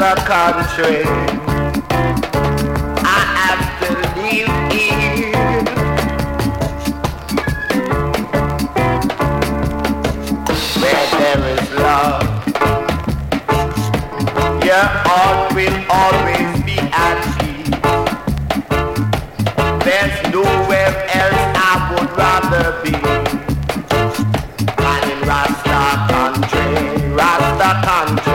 Rasta country. I have to live here. Where there is love, your heart will always be at peace. There's nowhere else I would rather be than in Rasta country, Rasta country.